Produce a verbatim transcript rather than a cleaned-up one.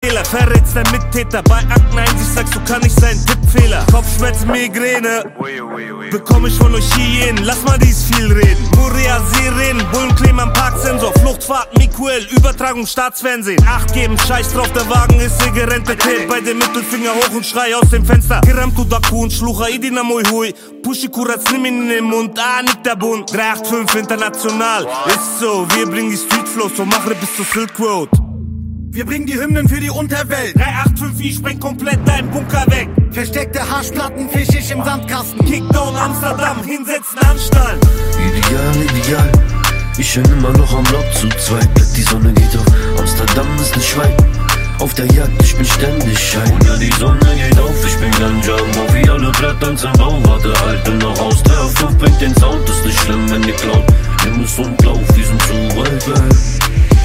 Fehler, verrätst dein Mittäter. Bei Akteneinsicht sagst du, kann nicht sein, Tippfehler. Kopfschmerzen, Migräne, bekomm ich von euch Hyänen. Lass mal dies viel reden. Muria, Sirenen, Bullenkleben am Parksensor. Fluchtfahrt, Mikuel, Übertragung, Staatsfernsehen. Acht geben, scheiß drauf, der Wagen ist hier gerentiert. Bei dem Mittelfinger hoch und schrei aus dem Fenster. Kiramtu Daku und Schlucha, Idina Mui Hui. Pushi Kuratz, nimm ihn in den Mund, ah, nicht der Bund. drei acht fünf international, ist so, wir bringen die Streetflows, so mach bis zur Silk Road. Wir bringen die Hymnen für die Unterwelt. drei acht fünf, ich spreng komplett deinen Bunker weg. Versteckte Haschplatten, fisch ich im Sandkasten. Kickdown Amsterdam, hinsetzen, Anstalt. Ideal, ideal, ich bin immer noch am Block zu zweit. Die Sonne geht auf, Amsterdam ist ein Schwein. Auf der Jagd, ich bin ständig schein. Ja, die Sonne geht auf, ich bin Ganja. Wie alle Blätter zum Bau, warte, halte noch aus. Der F fünf bringt den Sound, ist nicht schlimm, wenn ihr klaut. Himmels und Blau, wir sind so weit weg.